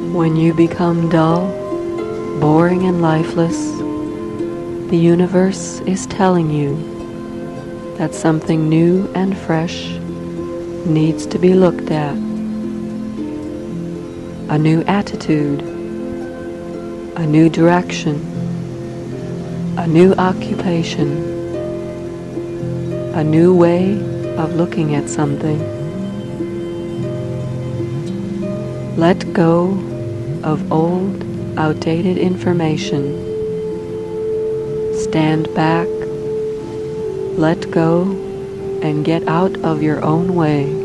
When you become dull, boring and lifeless, the universe is telling you that something new and fresh needs to be looked at. A new attitude, a new direction, a new occupation, a new way of looking at something. Let go of old, outdated information. Stand back, let go, and get out of your own way.